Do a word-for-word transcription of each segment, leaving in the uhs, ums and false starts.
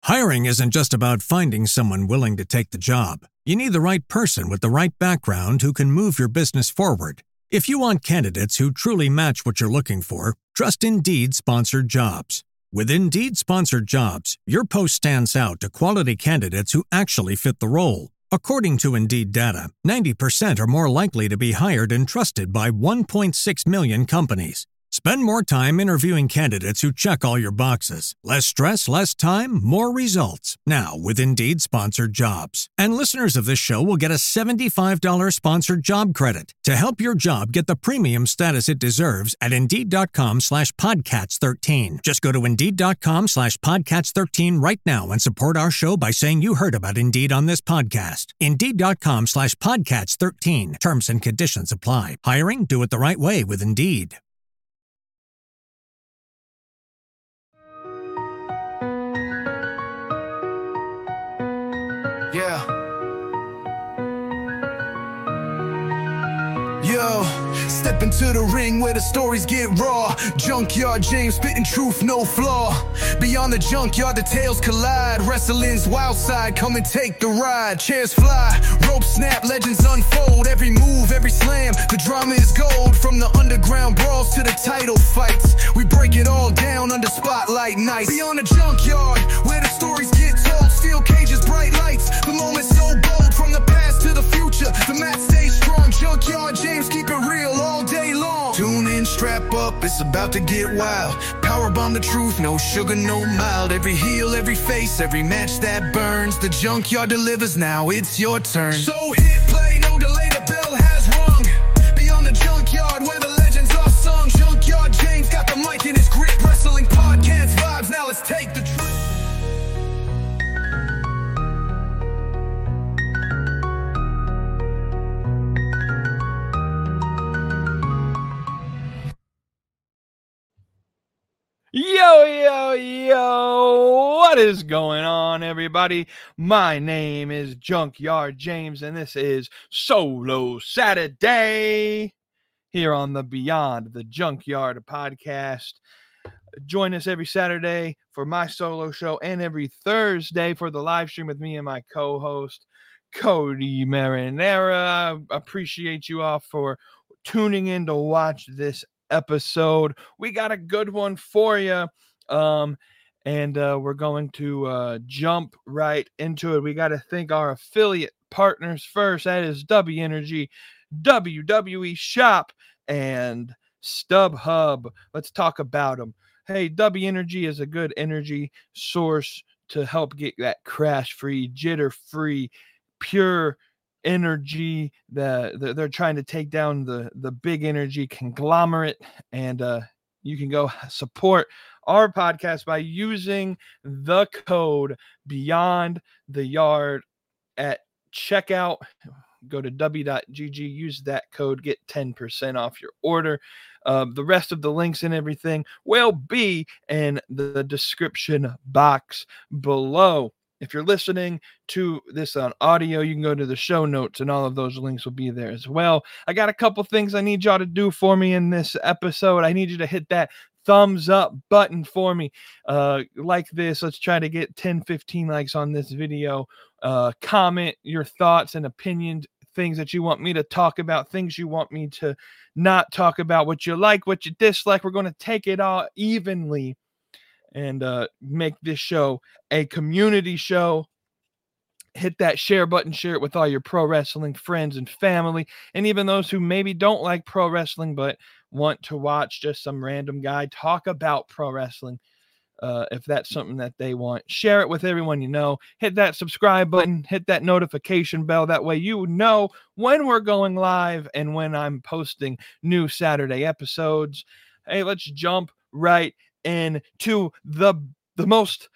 Hiring isn't just about finding someone willing to take the job. You need the right person with the right background who can move your business forward. If you want candidates who truly match what you're looking for, trust Indeed Sponsored Jobs. With Indeed Sponsored Jobs, your post stands out to quality candidates who actually fit the role. According to Indeed data, ninety percent are more likely to be hired and trusted by one point six million companies. Spend more time interviewing candidates who check all your boxes. Less stress, less time, more results. Now with Indeed Sponsored Jobs. And listeners of this show will get a seventy-five dollars sponsored job credit to help your job get the premium status it deserves at Indeed.com slash Podcats13. Just go to Indeed.com slash Podcats13 right now and support our show by saying you heard about Indeed on this podcast. Indeed.com slash Podcats13. Terms and conditions apply. Hiring? Do it the right way with Indeed. Yeah. Yo, step into the ring where the stories get raw. Junkyard James spitting truth, no flaw. Beyond the junkyard, the tales collide. Wrestling's wild side, come and take the ride. Chairs fly, ropes snap, legends unfold. Every move, every slam, the drama is gold. From the underground brawls to the title fights, we break it all down under spotlight nights. Beyond the junkyard, where the stories get told. Steel cages, bright lights, the moment's so bold. From the past to the future, the mat stays strong. Junkyard James, keep it real all day long. Tune in, strap up, it's about to get wild. Powerbomb the truth, no sugar, no mild. Every heel, every face, every match that burns. The junkyard delivers, now it's your turn. So hit play, no delay, the bell has rung. Beyond the junkyard, where the legends are sung. Junkyard James got the mic in his grip. Wrestling podcast vibes, now let's take the trip. Yo, yo, yo, what is going on, everybody? My name is Junkyard James, and this is Solo Saturday here on the Beyond the Junkyard podcast. Join us every Saturday for my solo show and every Thursday for the live stream with me and my co-host, Cody Marinera. I appreciate you all for tuning in to watch this episode. We got a good one for you, um and uh we're going to uh jump right into it. We got to thank our affiliate partners first. That is W Energy, W W E Shop, and StubHub. Let's talk about them. Hey, W Energy is a good energy source to help get that crash free, jitter free, pure energy. The, the they're trying to take down the the big energy conglomerate, and uh you can go support our podcast by using the code Beyond the Yard at checkout. Go to w dot g g, use that code, get ten percent off your order. Uh, the rest of the links and everything will be in the description box below. If you're listening to this on audio, you can go to the show notes and all of those links will be there as well. I got a couple things I need y'all to do for me in this episode. I need you to hit that thumbs up button for me. Uh, like this, let's try to get ten, fifteen likes on this video. Uh, comment your thoughts and opinions, things that you want me to talk about, things you want me to not talk about, what you like, what you dislike. We're going to take it all evenly and uh, make this show a community show. Hit that share button, share it with all your pro wrestling friends and family, and even those who maybe don't like pro wrestling but want to watch just some random guy talk about pro wrestling. Uh, if that's something that they want, share it with everyone you know. Hit that subscribe button, hit that notification bell. That way you know when we're going live and when I'm posting new Saturday episodes. Hey, let's jump right into the the most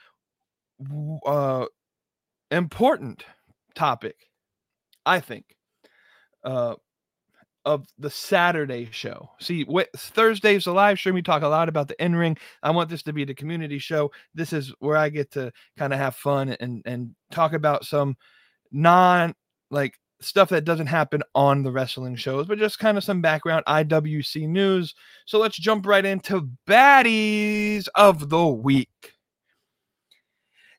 uh, important topic, I think, uh, of the Saturday show. See, what, Thursday's a live stream. We talk a lot about the in-ring. I want this to be the community show. This is where I get to kind of have fun and and talk about some non like stuff that doesn't happen on the wrestling shows, but just kind of some background I W C news. So let's jump right into baddies of the week.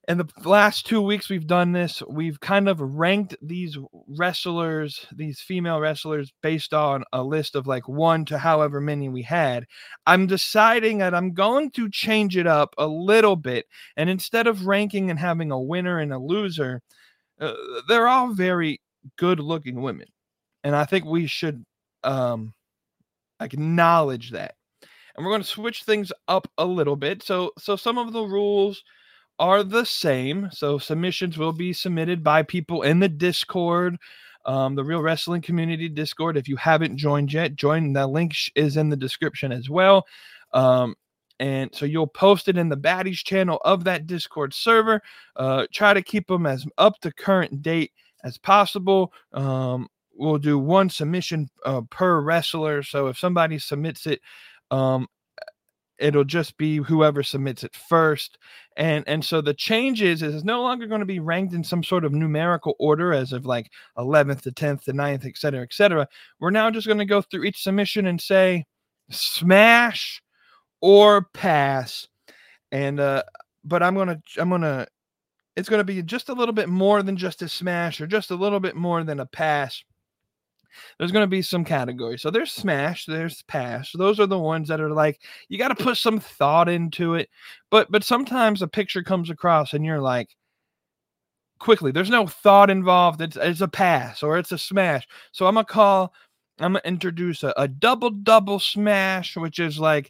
in the last two weeks we've done this, we've kind of ranked these wrestlers, these female wrestlers, based on a list of like one to however many we had. I'm deciding that I'm going to change it up a little bit. And instead of ranking and having a winner and a loser, uh, they're all very good looking women. And I think we should um, acknowledge that. And we're going to switch things up a little bit. So, so some of the rules are the same. So submissions will be submitted by people in the Discord, um, the Real Wrestling Community Discord. If you haven't joined yet, join. The link is in the description as well. Um, and so you'll post it in the Baddies channel of that Discord server. Uh, try to keep them as up to current date as possible. Um, we'll do one submission uh, per wrestler. So if somebody submits it, um, it'll just be whoever submits it first. And and so the change is, is it's no longer going to be ranked in some sort of numerical order as of like eleventh to tenth to ninth, et cetera, et cetera. We're now just going to go through each submission and say smash or pass. And, uh, but I'm going to, I'm going to, it's going to be just a little bit more than just a smash or just a little bit more than a pass. There's going to be some categories. So there's smash, there's pass. Those are the ones that are like, you got to put some thought into it. But but sometimes a picture comes across and you're like, quickly, there's no thought involved. It's, it's a pass or it's a smash. So I'm going to call, I'm going to introduce a, a double-double smash, which is like,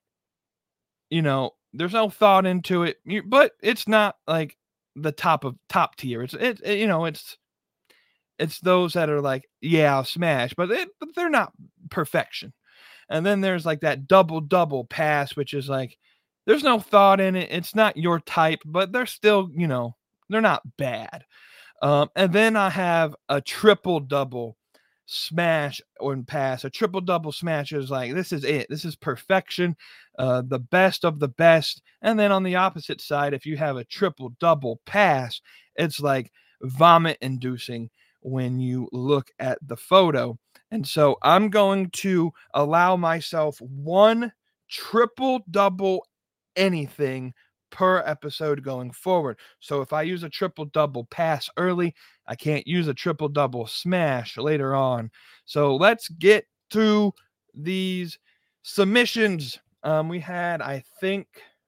you know, there's no thought into it, but it's not like the top of top tier. It's, it, it you know, it's, It's those that are like, yeah, I'll smash, but, it, but they're not perfection. And then there's like that double double pass, which is like, there's no thought in it. It's not your type, but they're still, you know, they're not bad. Um, and then I have a triple double smash or pass. A triple double smash is like, this is it. This is perfection, uh, the best of the best. And then on the opposite side, if you have a triple double pass, it's like vomit inducing when you look at the photo. And so I'm going to allow myself one triple double anything per episode going forward. So if I use a triple double pass early, I can't use a triple double smash later on. So let's get to these submissions. Um, we had, I think,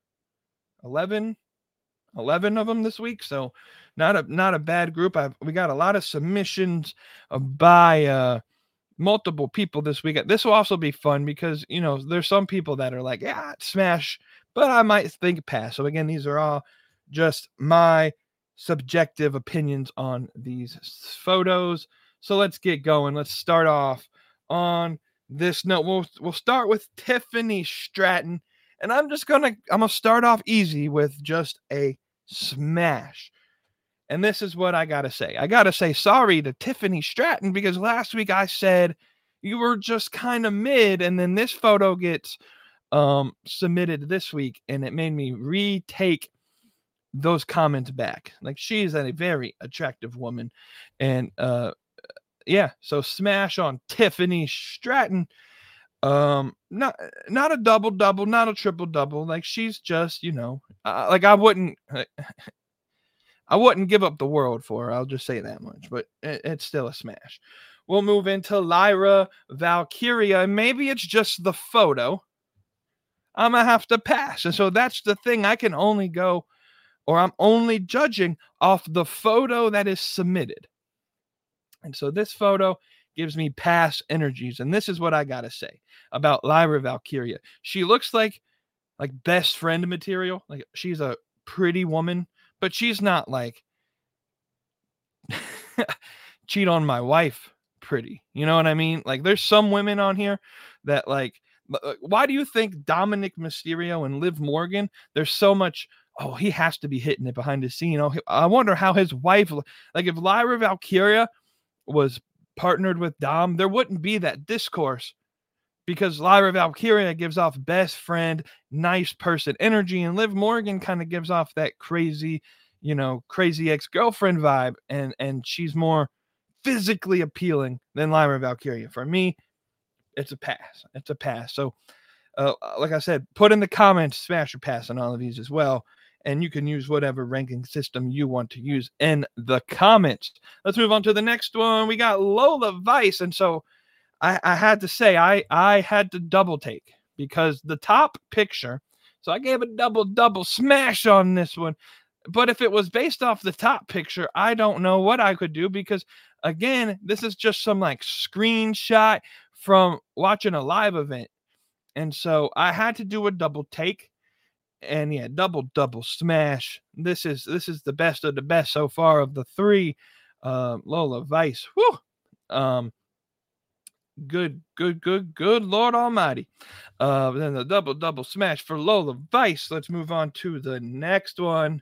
eleven, eleven of them this week. So Not a not a bad group. I've, we got a lot of submissions uh, by uh, multiple people this week. This will also be fun because, you know, there's some people that are like, yeah, smash, but I might think pass. So again, these are all just my subjective opinions on these photos. So let's get going. Let's start off on this note. We'll we'll start with Tiffany Stratton, and I'm just gonna I'm gonna start off easy with just a smash. And this is what I got to say. I got to say sorry to Tiffany Stratton because last week I said you were just kind of mid, and then this photo gets um, submitted this week, and it made me retake those comments back. Like, she's a very attractive woman. And uh, yeah, so smash on Tiffany Stratton. Um, not not a double-double, not a triple-double. Like, she's just, you know, uh, like I wouldn't... I wouldn't give up the world for her. I'll just say that much, but it, it's still a smash. We'll move into Lyra Valkyria, and maybe it's just the photo. I'm going to have to pass. And so that's the thing. I can only go, or I'm only judging off the photo that is submitted. And so this photo gives me pass energies. And this is what I got to say about Lyra Valkyria. She looks like, like best friend material. Like, she's a pretty woman. But she's not like cheat on my wife pretty. You know what I mean? Like, there's some women on here that like, why do you think Dominic Mysterio and Liv Morgan, there's so much, oh, he has to be hitting it behind the scene. Oh, I wonder how his wife, like if Lyra Valkyria was partnered with Dom, there wouldn't be that discourse because Lyra Valkyria gives off best friend, nice person energy, and Liv Morgan kind of gives off that crazy, you know, crazy ex-girlfriend vibe, and and she's more physically appealing than Lyra Valkyria. For me, it's a pass. It's a pass. So, uh, like I said, put in the comments, smash or pass on all of these as well. and you can use whatever ranking system you want to use in the comments. Let's move on to the next one. We got Lola Vice. And so I, I had to say, I, I had to double take because the top picture, so I gave a double, double smash on this one. But if it was based off the top picture, I don't know what I could do because, again, this is just some like screenshot from watching a live event. And so I had to do a double take. And yeah, double double smash. This is this is the best of the best so far of the three. Uh, Lola Vice. Whew. Um, good, good, good, good Lord Almighty. Uh, then the double double smash for Lola Vice. Let's move on to the next one.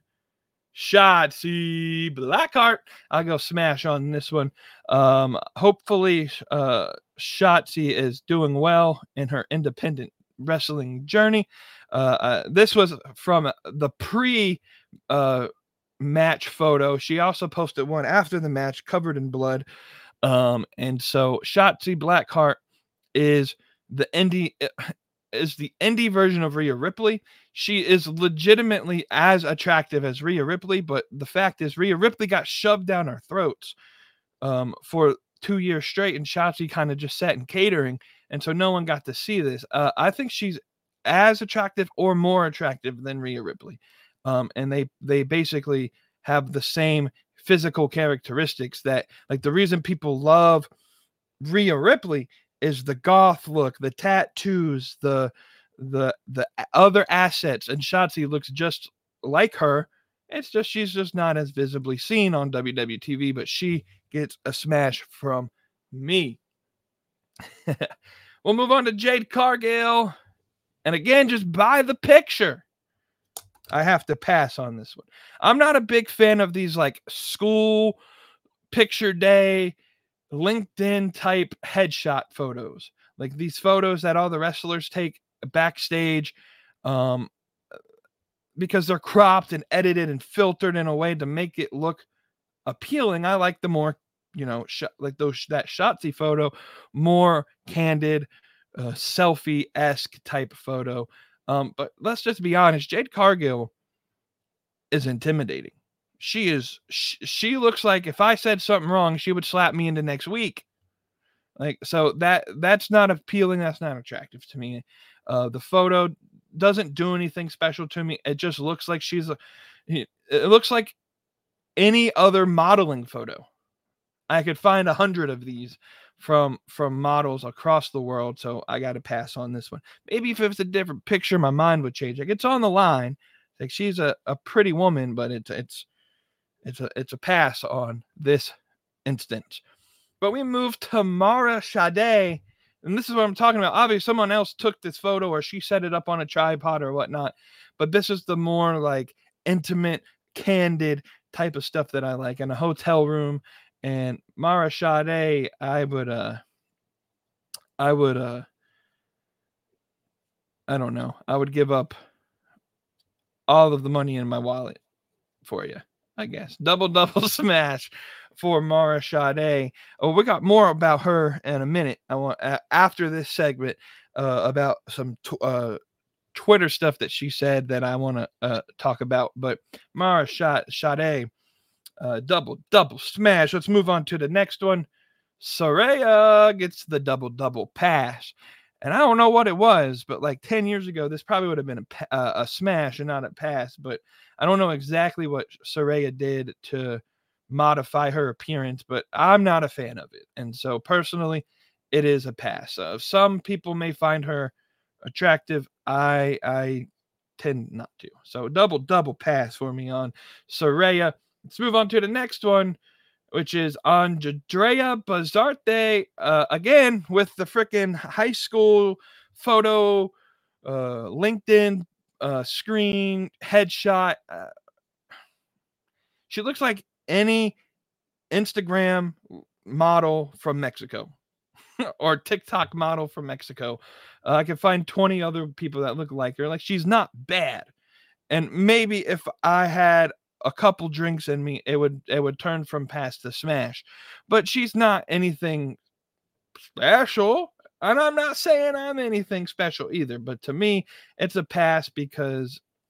Shotzi Blackheart. I'll go smash on this one. Um, hopefully, uh, Shotzi is doing well in her independent wrestling journey. Uh, uh, this was from the pre uh, match photo. She also posted one after the match covered in blood. Um, and so Shotzi Blackheart is the indie is the indie version of Rhea Ripley. She is legitimately as attractive as Rhea Ripley, but the fact is Rhea Ripley got shoved down our throats um, for two years straight, and Shotzi kind of just sat in catering, and so no one got to see this. Uh, I think she's as attractive or more attractive than Rhea Ripley. Um, and they, they basically have the same physical characteristics that, like, the reason people love Rhea Ripley is the goth look, the tattoos, the, the, the other assets. And Shotzi looks just like her. It's just, she's just not as visibly seen on W W E T V, but she gets a smash from me. We'll move on to Jade Cargill. And again, just by the picture, I have to pass on this one. I'm not a big fan of these like school picture day, LinkedIn type headshot photos. Like these photos that all the wrestlers take backstage um, because they're cropped and edited and filtered in a way to make it look appealing. I like the more, you know, sh- like those that Shotzi photo, more candid, Uh, selfie-esque type photo. Um, but let's just be honest, Jade Cargill is intimidating. She is, she, she looks like if I said something wrong, she would slap me into next week. Like, so that, that's not appealing. That's not attractive to me. Uh, the photo doesn't do anything special to me. It just looks like she's a, it looks like any other modeling photo. I could find a hundred of these from from models across the world, so I got to pass on this one. Maybe if it was a different picture, my mind would change. Like it's on the line, like she's a, a pretty woman, but it's it's it's a it's a pass on this instance. But we move to Mara Shade, and this is what I'm talking about. Obviously, someone else took this photo, or she set it up on a tripod or whatnot. But this is the more like intimate, candid type of stuff that I like in a hotel room. And Mara Shade, I would, uh, I would, uh, I don't know. I would give up all of the money in my wallet for you, I guess. Double, double smash for Mara Shade. Oh, we got more about her in a minute. I want, uh, after this segment, uh, about some, t- uh, Twitter stuff that she said that I want to, uh, talk about. But Mara Shade, Uh, double, double smash. Let's move on to the next one. Saraya gets the double, double pass. And I don't know what it was, but like ten years ago, this probably would have been a, uh, a smash and not a pass. But I don't know exactly what Saraya did to modify her appearance, but I'm not a fan of it. And so personally, it is a pass. Uh, some people may find her attractive. I, I tend not to. So double, double pass for me on Saraya. Let's move on to the next one, which is Andrea Bazarte, uh, again, with the freaking high school photo, uh, LinkedIn uh, screen, headshot. Uh, she looks like any Instagram model from Mexico or TikTok model from Mexico. Uh, I can find twenty other people that look like her. Like, she's not bad. And maybe if I had a couple drinks in me, it would it would turn from pass to smash. But she's not anything special, and I'm not saying I'm anything special either. But to me, it's a pass because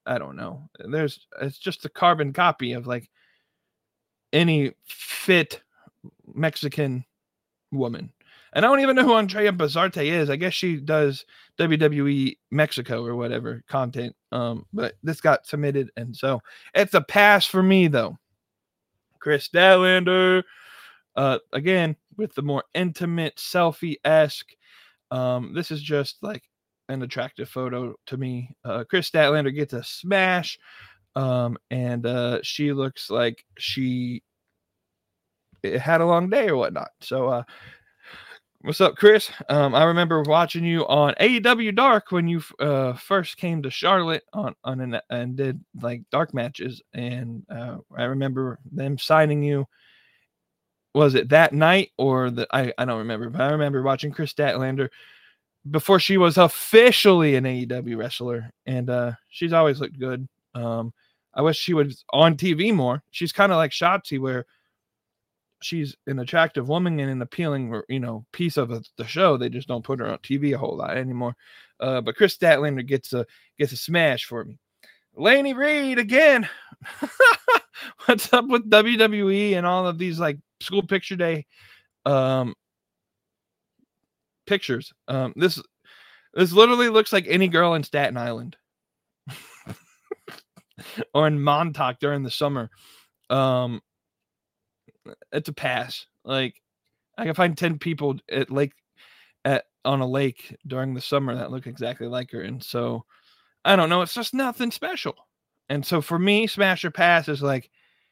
I don't know. There's it's just a carbon copy of like any fit Mexican woman. And I don't even know who Andrea Bazarte is. I guess she does W W E Mexico or whatever content. Um, but this got submitted, and so it's a pass for me though. Kris Statlander, uh, again with the more intimate selfie-esque. Um, this is just like an attractive photo to me. Uh, Kris Statlander gets a smash, um, and uh, she looks like she had a long day or whatnot. So, uh, what's up, Chris? Um, I remember watching you on A E W Dark when you uh, first came to Charlotte on, on an, and did like dark matches. And uh, I remember them signing you. Was it that night or the, I, I don't remember, but I remember watching Kris Statlander before she was officially an A E W wrestler. And uh, she's always looked good. Um, I wish she was on T V more. She's kind of like Shotzi, where she's an attractive woman and an appealing, you know, piece of a, the show. They just don't put her on T V a whole lot anymore. Uh, but Kris Statlander gets a gets a smash for me. Laney Reed again. What's up with W W E and all of these like school picture day um, pictures? Um, this this literally looks like any girl in Staten Island or in Montauk during the summer. Um, it's a pass. Like I can find ten people at lake at on a lake during the summer that look exactly like her. And so I don't know. It's just nothing special. And so for me, smash or pass is like,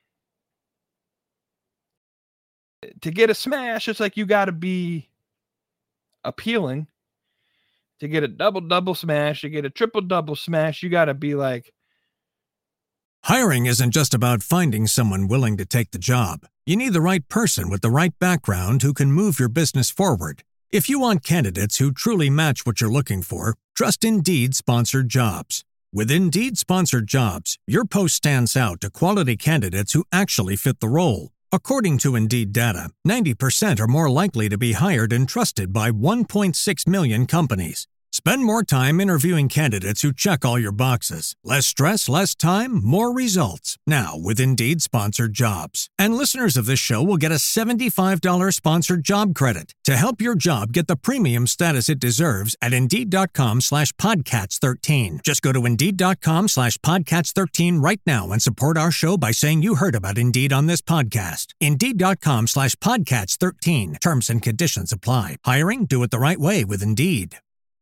to get a smash, it's like you got to be appealing. To get a double double smash, to get a triple double smash, you got to be like. Hiring isn't just about finding someone willing to take the job. You need the right person with the right background who can move your business forward. If you want candidates who truly match what you're looking for, trust Indeed Sponsored Jobs. With Indeed Sponsored Jobs, your post stands out to quality candidates who actually fit the role. According to Indeed data, ninety percent are more likely to be hired and trusted by one point six million companies. Spend more time interviewing candidates who check all your boxes. Less stress, less time, more results. Now with Indeed Sponsored Jobs. And listeners of this show will get a seventy-five dollars sponsored job credit to help your job get the premium status it deserves at Indeed.com slash Podcats 13. Just go to Indeed.com slash Podcats 13 right now and support our show by saying you heard about Indeed on this podcast. Indeed.com slash Podcats 13. Terms and conditions apply. Hiring? Do it the right way with Indeed.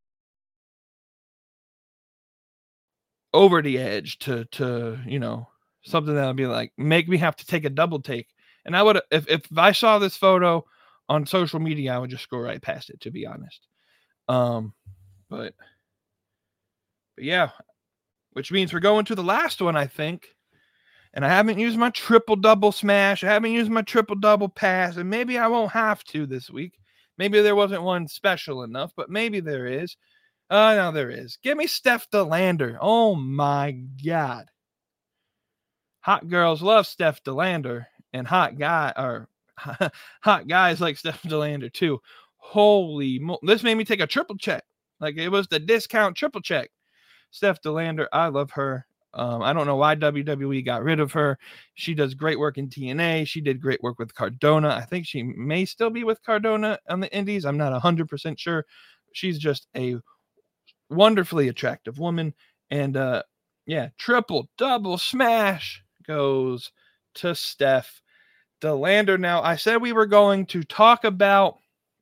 Over the edge to to you know something that would be like make me have to take a double take. And I would if if I saw this photo on social media, I would just scroll right past it, to be honest. Um, but but yeah, which means we're going to the last one, I think. And I haven't used my triple double smash. I haven't used my triple double pass, and maybe I won't have to this week. Maybe there wasn't one special enough, but maybe there is. Oh, uh, no, there is. Give me Steph DeLander. Oh, my God. Hot girls love Steph DeLander, and hot guy or hot guys like Steph DeLander, too. Holy mo- This made me take a triple check. Like, it was the discount triple check. Steph DeLander, I love her. Um, I don't know why W W E got rid of her. She does great work in T N A. She did great work with Cardona. I think she may still be with Cardona on the Indies. I'm not one hundred percent sure. She's just a wonderfully attractive woman. And uh yeah, triple double smash goes to Steph DeLander. Now, I said we were going to talk about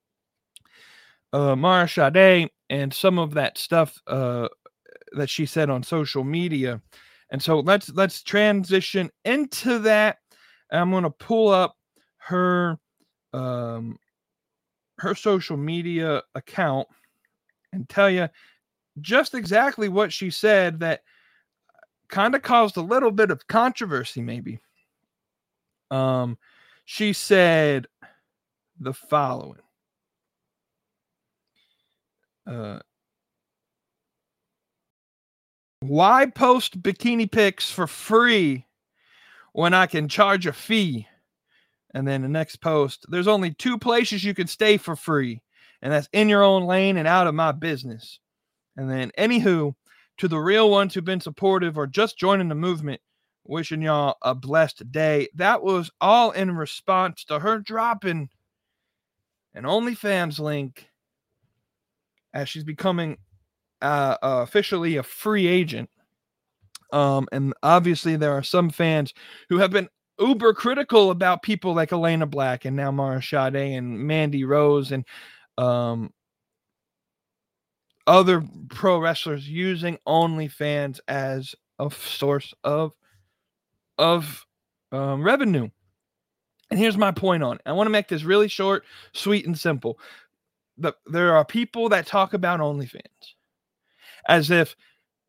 uh Mara Sade and some of that stuff uh that she said on social media. And so let's let's transition into that. I'm going to pull up her um her social media account and tell you just exactly what she said that kind of caused a little bit of controversy, maybe. Um, she said the following. Uh, why post bikini pics for free when I can charge a fee? And then the next post, there's only two places you can stay for free, and that's in your own lane and out of my business. And then, anywho, to the real ones who've been supportive or just joining the movement, wishing y'all a blessed day. That was all in response to her dropping an OnlyFans link as she's becoming uh, uh, officially a free agent. Um, and obviously there are some fans who have been uber critical about people like Elena Black and now Mara Sade and Mandy Rose and um, other pro wrestlers using OnlyFans as a source of of um, revenue. And here's my point on it. I want to make this really short, sweet, and simple. The, there are people that talk about OnlyFans as if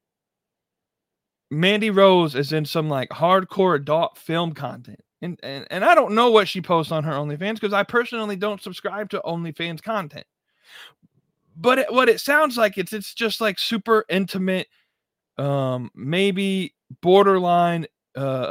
Mandy Rose is in some like hardcore adult film content. And, and, and I don't know what she posts on her OnlyFans because I personally don't subscribe to OnlyFans content. But it, what it sounds like, it's it's just like super intimate, um, maybe borderline uh,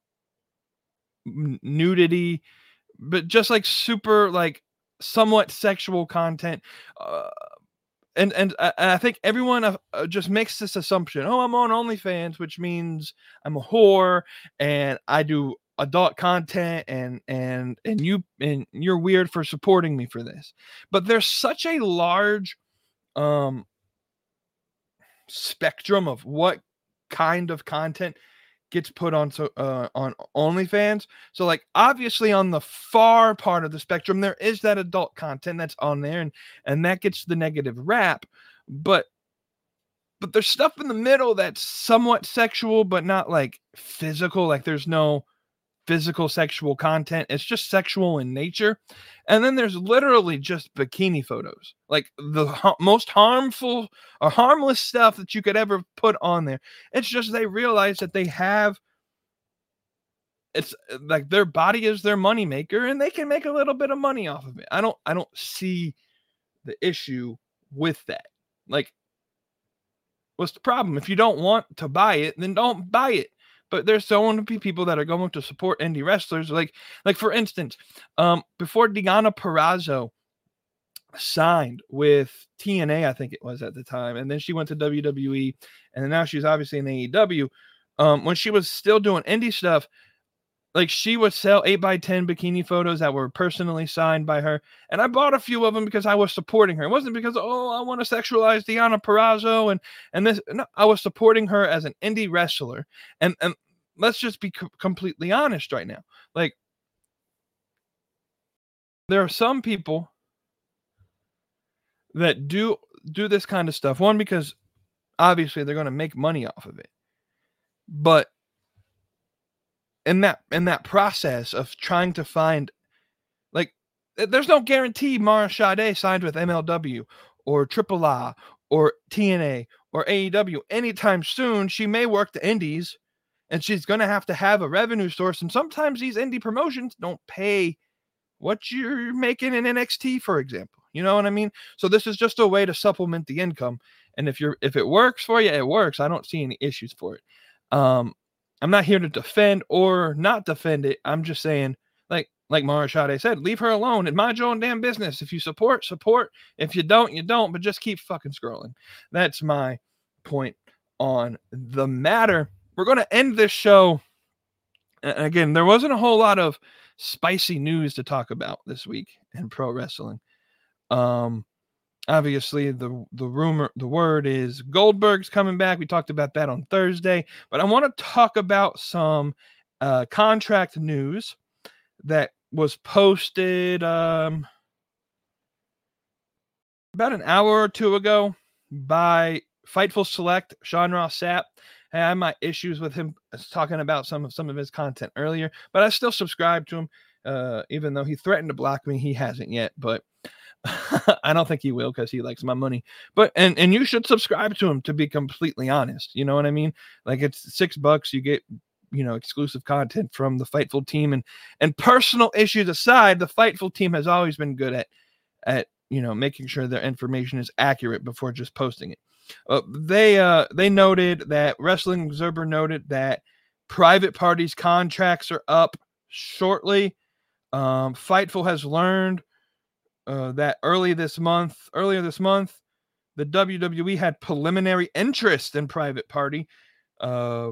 nudity, but just like super like somewhat sexual content. Uh, and and I, I think everyone uh, just makes this assumption. Oh, I'm on OnlyFans, which means I'm a whore and I do adult content and and and you and you're weird for supporting me for this. But there's such a large um spectrum of what kind of content gets put on so uh on OnlyFans. So like obviously on the far part of the spectrum there is that adult content that's on there and and that gets the negative rap, but but there's stuff in the middle that's somewhat sexual but not like physical. Like there's no physical sexual content, it's just sexual in nature. And then there's literally just bikini photos, like the ha- most harmful or harmless stuff that you could ever put on there. It's just they realize that they have, it's like their body is their money maker and they can make a little bit of money off of it. I don't I don't see the issue with that. Like, what's the problem? If you don't want to buy it, then don't buy it. But there's going to be people that are going to support indie wrestlers. Like, like for instance, um, before Deonna Purrazzo signed with T N A, I think it was at the time, and then she went to W W E, and then now she's obviously in A E W. Um, when she was still doing indie stuff, like she would sell eight by ten bikini photos that were personally signed by her. And I bought a few of them because I was supporting her. It wasn't because, oh, I want to sexualize Deonna Purrazzo and, and this. No, I was supporting her as an indie wrestler. And, and let's just be co- completely honest right now. Like, there are some people that do, do this kind of stuff. One, because obviously they're going to make money off of it. But in that in that process of trying to find, like, there's no guarantee Mara Sade signed with M L W or Triple A or T N A or A E W anytime soon. She may work the indies and she's going to have to have a revenue source. And sometimes these indie promotions don't pay what you're making in N X T, for example. You know what I mean? So this is just a way to supplement the income. And if you're if it works for you, it works. I don't see any issues for it. Um, I'm not here to defend or not defend it. I'm just saying, like, like Mara Sade said, leave her alone and mind your own damn business. If you support, support. If you don't, you don't, but just keep fucking scrolling. That's my point on the matter. We're going to end this show. Again, there wasn't a whole lot of spicy news to talk about this week in pro wrestling. Um, Obviously, the the rumor, the word is Goldberg's coming back. We talked about that on Thursday, but I want to talk about some uh, contract news that was posted um, about an hour or two ago by Fightful Select, Sean Ross Sapp. Hey, I had my issues with him talking about some of some of his content earlier, but I still subscribe to him, uh, even though he threatened to block me. He hasn't yet, but I don't think he will because he likes my money. But and and you should subscribe to him, to be completely honest. You know what I mean? Like, it's six bucks. You get, you know, exclusive content from the Fightful team. And and personal issues aside, the Fightful team has always been good at at you know making sure their information is accurate before just posting it. Uh, they uh they noted that Wrestling Observer noted that private parties contracts are up shortly. Um, Fightful has learned Uh, that early this month, earlier this month, the W W E had preliminary interest in Private Party. Uh,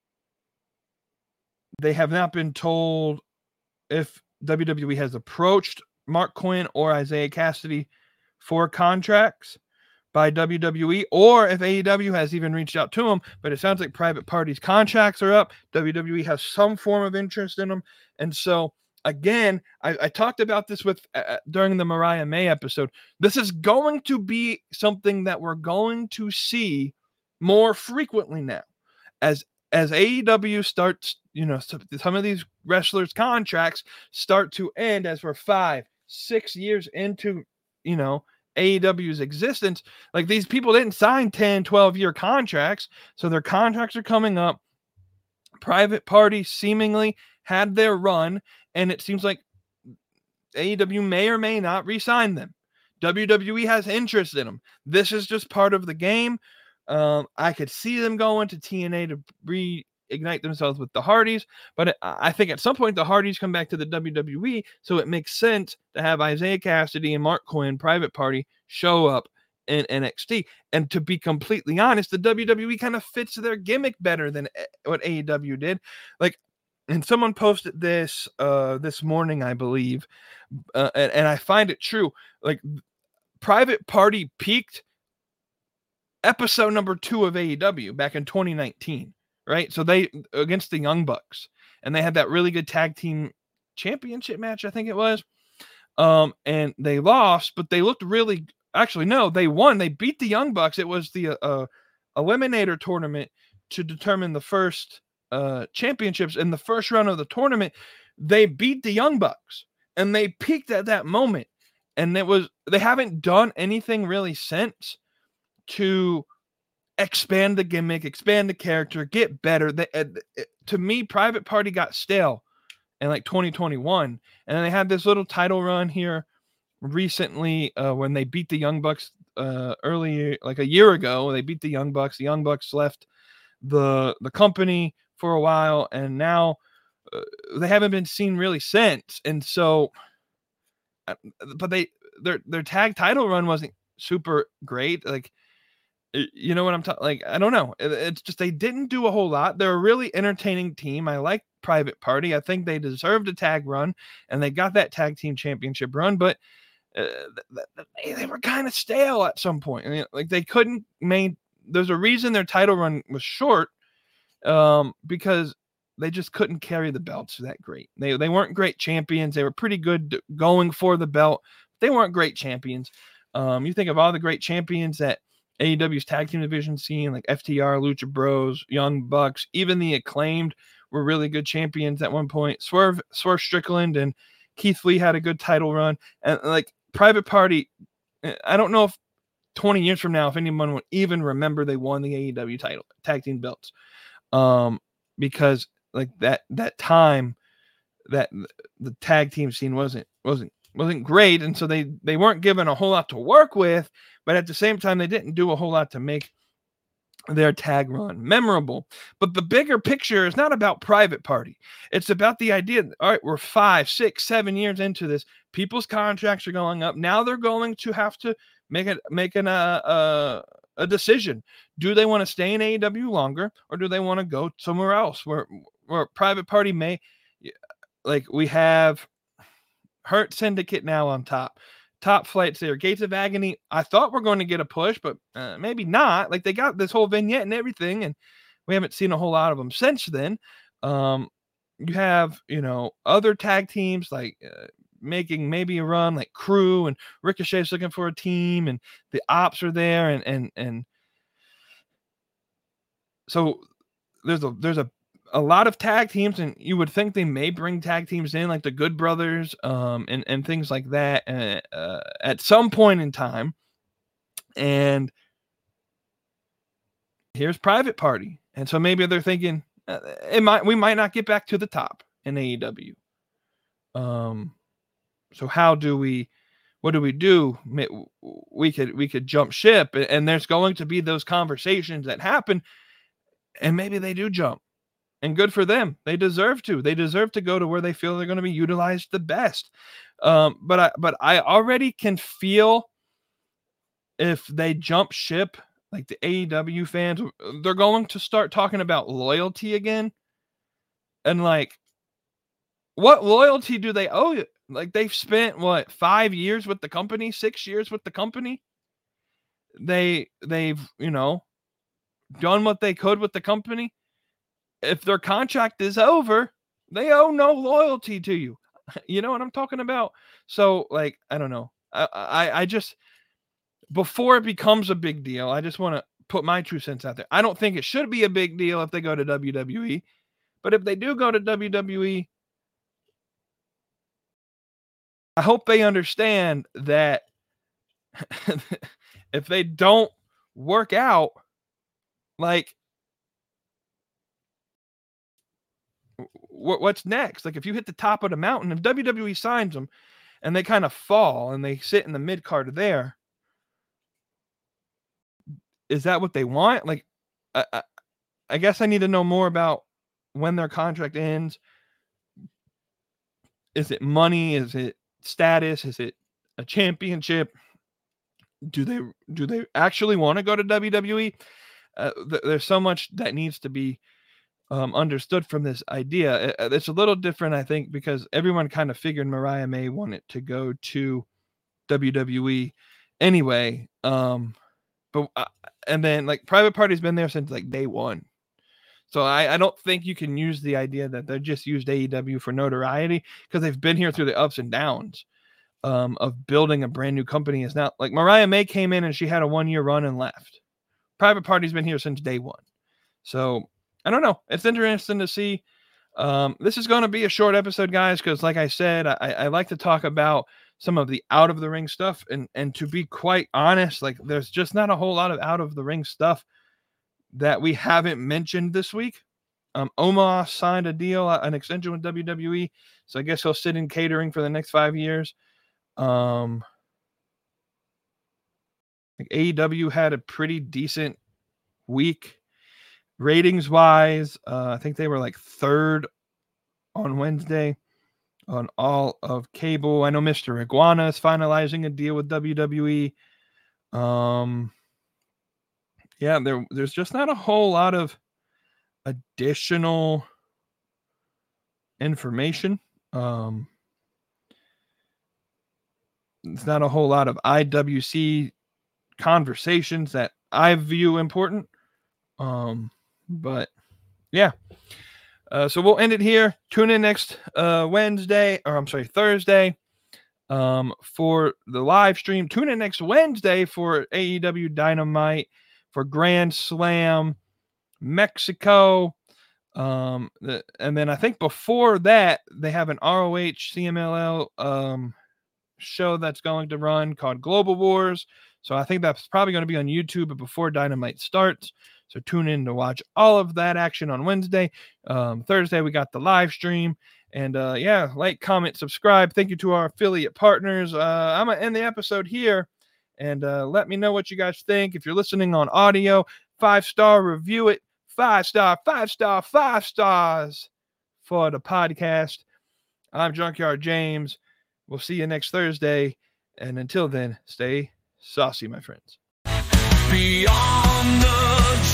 they have not been told if W W E has approached Mark Quinn or Isaiah Cassidy for contracts by W W E, or if A E W has even reached out to them. But it sounds like Private Party's contracts are up. W W E has some form of interest in them. And so, again, I, I talked about this with uh, during the Mariah May episode. This is going to be something that we're going to see more frequently now. As as A E W starts, you know, some of these wrestlers' contracts start to end as we're five, six years into, you know, A E W's existence. Like, these people didn't sign ten, twelve year contracts. So their contracts are coming up. Private Party seemingly had their run, and it seems like A E W may or may not re-sign them. W W E has interest in them. This is just part of the game. Um, I could see them going to T N A to reignite themselves with the Hardys, but it, I think at some point the Hardys come back to the W W E, so it makes sense to have Isaiah Cassidy and Mark Quinn, Private Party, show up in N X T. And to be completely honest, the W W E kind of fits their gimmick better than what A E W did. Like, and someone posted this uh, this morning, I believe, uh, and, and I find it true. Like, Private Party peaked episode number two of A E W back in twenty nineteen, right? So they, against the Young Bucks, and they had that really good tag team championship match, I think it was. Um, and they lost, but they looked really, actually, no, they won. They beat the Young Bucks. It was the uh, Eliminator tournament to determine the first uh, championships. In the first round of the tournament, they beat the Young Bucks, and they peaked at that moment. And it was, they haven't done anything really since to expand the gimmick, expand the character, get better. They, uh, to me, Private Party got stale in like twenty twenty-one, and they had this little title run here recently uh, when they beat the Young Bucks uh, earlier, like a year ago. They beat the Young Bucks. The Young Bucks left the the company for a while, and now uh, they haven't been seen really since. And so, uh, but they their their tag title run wasn't super great. Like, you know what I'm talking, like, I don't know. It, it's just, they didn't do a whole lot. They're a really entertaining team. I like Private Party. I think they deserved a tag run, and they got that tag team championship run, but uh, they, they were kind of stale at some point. I mean, like, they couldn't make, there's a reason their title run was short, um, because they just couldn't carry the belts that great. They, they weren't great champions. They were pretty good going for the belt. They weren't great champions. Um, you think of all the great champions that A E W's tag team division scene, like F T R, Lucha Bros, Young Bucks, even the Acclaimed were really good champions at one point. Swerve, Swerve Strickland and Keith Lee had a good title run. And like, Private Party, I don't know if twenty years from now, if anyone would even remember they won the A E W title, tag team belts. Um, because like that, that time that the tag team scene wasn't, wasn't, wasn't great. And so they, they weren't given a whole lot to work with, but at the same time, they didn't do a whole lot to make their tag run memorable. But the bigger picture is not about Private Party. It's about the idea that, all right, we're five, six, seven years into this. People's contracts are going up. Now they're going to have to make it, make an, uh, uh, a decision. Do they want to stay in A E W longer, or do they want to go somewhere else where, where Private Party may, like, we have Hurt Syndicate now on top. Top flights there. Gates of Agony, I thought we're going to get a push, but uh, maybe not. Like, they got this whole vignette and everything, and we haven't seen a whole lot of them since then. Um, you have, you know, other tag teams like uh, making maybe a run, like Crew, and Ricochet's looking for a team, and the Ops are there, and and and so there's a there's a a lot of tag teams, and you would think they may bring tag teams in, like the Good Brothers, um, and, and things like that, uh, uh, at some point in time. And here's Private Party. And so maybe they're thinking, uh, it might, we might not get back to the top in A E W. Um, so how do we, what do we do? We could, we could jump ship, and there's going to be those conversations that happen, and maybe they do jump. And good for them. They deserve to. They deserve to go to where they feel they're going to be utilized the best. Um, but I, but I already can feel if they jump ship, like the A E W fans, they're going to start talking about loyalty again. And like, what loyalty do they owe you? Like, they've spent what, five years with the company, six years with the company. They, they've, you know, done what they could with the company. If their contract is over, they owe no loyalty to you. You know what I'm talking about? So, like, I don't know. I, I, I just, before it becomes a big deal, I just want to put my two cents out there. I don't think it should be a big deal if they go to W W E. But if they do go to W W E, I hope they understand that if they don't work out, like, what's next? Like, if you hit the top of the mountain, if W W E signs them and they kind of fall and they sit in the mid card there, is that what they want? Like, I, I, I guess I need to know more about when their contract ends. Is it money? Is it status? Is it a championship? Do they do they actually want to go to W W E? Uh, th- there's so much that needs to be um, understood from this idea. It, it's a little different, I think, because everyone kind of figured Mariah May wanted to go to W W E anyway. Um, but uh, and then like Private Party's been there since like day one. So I, I don't think you can use the idea that they just used A E W for notoriety, because they've been here through the ups and downs um, of building a brand new company. It's not like Mariah May came in and she had a one year run and left. Private Party's been here since day one. So I don't know. It's interesting to see. Um, this is going to be a short episode, guys, because like I said, I, I like to talk about some of the out of the ring stuff. And, and to be quite honest, like there's just not a whole lot of out of the ring stuff that we haven't mentioned this week. Um, Omos signed a deal, an extension with W W E. So I guess he'll sit in catering for the next five years. Um, like A E W had a pretty decent week ratings wise. Uh, I think they were like third on Wednesday on all of cable. I know Mister Iguana is finalizing a deal with W W E. Um, Yeah, there, there's just not a whole lot of additional information. Um, it's not a whole lot of I W C conversations that I view important. Um, but yeah. Uh, so we'll end it here. Tune in next uh, Wednesday, or I'm sorry, Thursday um, for the live stream. Tune in next Wednesday for A E W Dynamite, for Grand Slam Mexico. Um, the, and then I think before that, they have an R O H C M L L um, show that's going to run called Global Wars. So I think that's probably going to be on YouTube before Dynamite starts. So tune in to watch all of that action on Wednesday. Um, Thursday, we got the live stream. And uh, yeah, like, comment, subscribe. Thank you to our affiliate partners. Uh, I'm going to end the episode here. And uh, let me know what you guys think. If you're listening on audio, five-star review it. Five-star, five-star, five stars for the podcast. I'm Junkyard James. We'll see you next Thursday. And until then, stay saucy, my friends. Beyond the